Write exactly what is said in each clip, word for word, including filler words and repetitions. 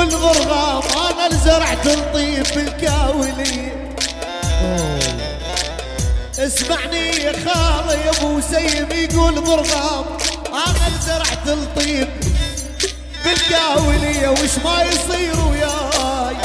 يقول غرغام انا زرعت الطيب بالكاولية. اسمعني يا خالي يا ابو سيم يقول غرغام انا زرعت الطيب بالكاولية وش ما يصير وياي.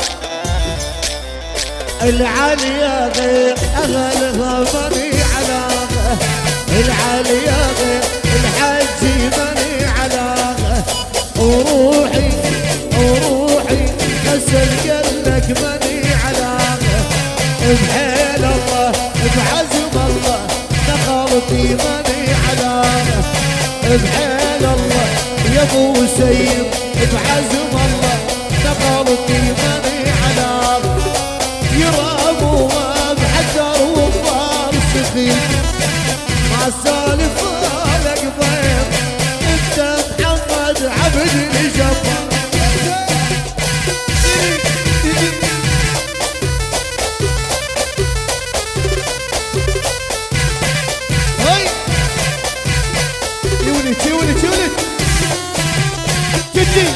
العالية غير اهلها ماني علاقة، العالية غير الحجي ماني علاقة، وروحي وروحي غسل قلك ماني علاقة، بحيل الله بعزم الله نخلتي ماني علاقة، بحيل الله يا ابو سيم بعزم الله نخلتي ماني علاقة. يرابوها بحجر وضار سخيف ما سالف لك ضيف، انت محمد عبد الجبار. هاي يولد يولد يولد جدي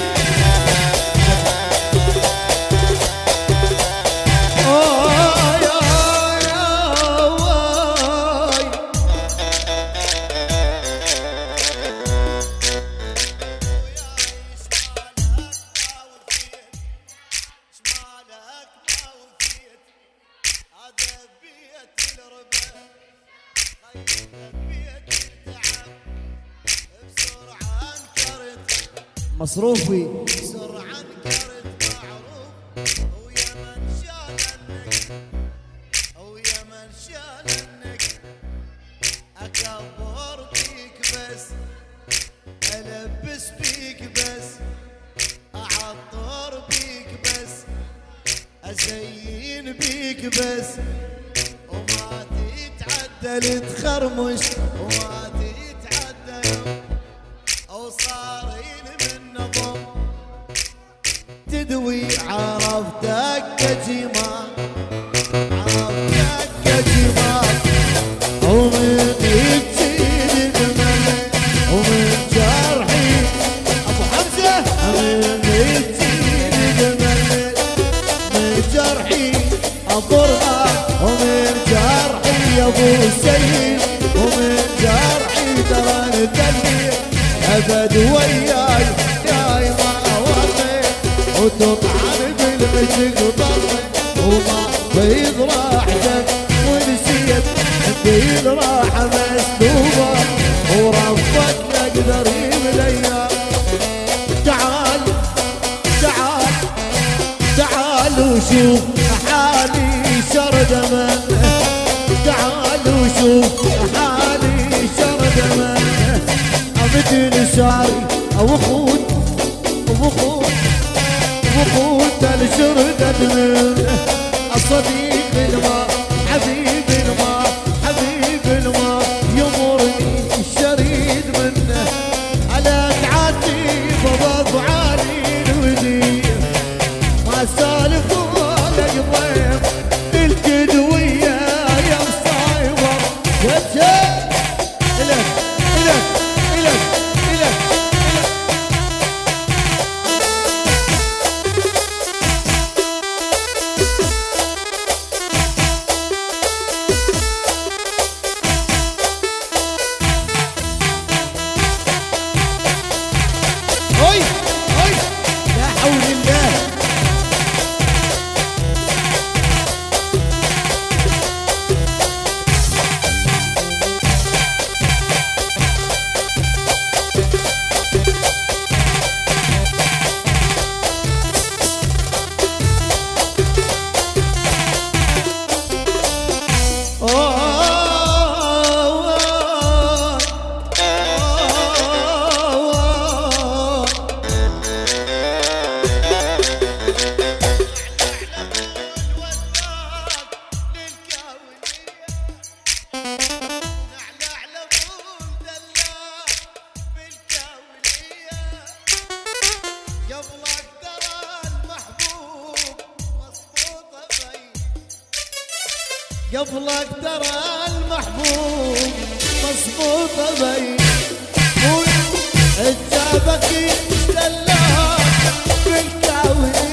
مصروفي بسرعة انكرت معروف، ويا من شال عنك ويا من شال عنك اكبر بيك بس البس بيك بس اعطر بيك بس ازين بيك بس وما تتعدل تخرمش وما تتعدل وصارين من نظم تدوي عرفتك كجمال عرفتك كجمال ومن يجيني جمال ومن جرحي ابو حمزه ومن يجيني جمال من جرحي اضرها ومن جرحي يا ابو سيد ومن جرحي ترى الدنيا ابد وياي ياي ما وطي وتطعن بالمشق ضلي وما بيض راحتك ونسيت بيض راحه مسلوبه وربك يقدر يمليها. تعال تعال تعال وشوف حالي شرد منه، تعال وشوف حالي شرد منه، مثل شعري او خود وخود وخود الشردة منه. الصديق الماء حبيب الماء حبيب الماء يمرني الشريد منه على تعدي بافعالي الوديع ما سالف ولا ضيف الكدوية يا مصايبر وجه الك الك قبلك ترى المحبوب مصبوطة بي الجابك دلاك بالكاوي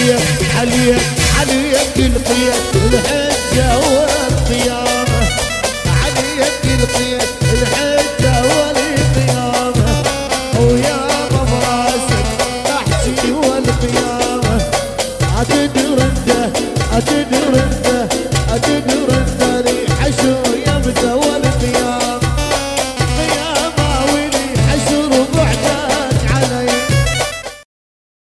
عليك عليك عليك القيت الحجة